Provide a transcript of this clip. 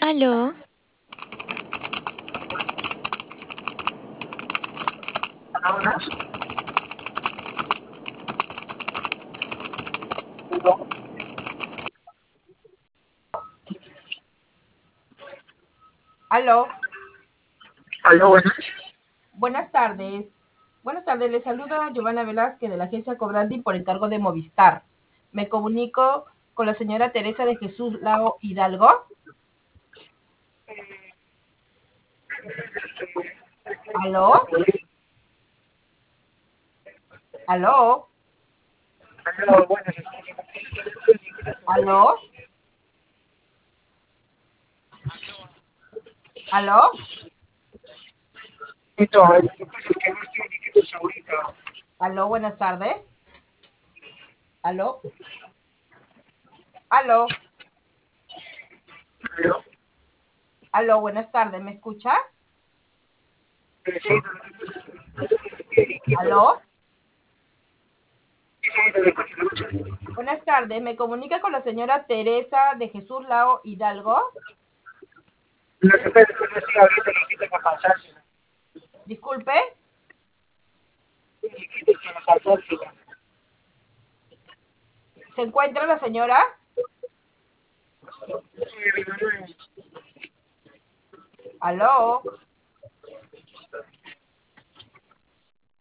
Aló, Aló, Aló, buenas. buenas tardes. Buenas tardes, le saluda Giovanna Velázquez de la agencia Cobrandi por encargo de Movistar. Me comunico con la señora Teresa de Jesús Lao Hidalgo. Aló, aló, Aló, buenas. aló, aló, Entonces, ¿qué pasa? Es que no estoy ni quietos ahorita. aló, buenas tardes. Aló, aló, Aló, aló, buenas tardes. ¿Me escucha? sí, Aló, sí, no me escucho. buenas tardes. Me comunica con la señora Teresa de Jesús Lao Hidalgo. No se puede, no estoy ahorita, ni quietos para pasarse. Disculpe, Ni quietos para pasarse. ¿se encuentra la señora? Aló.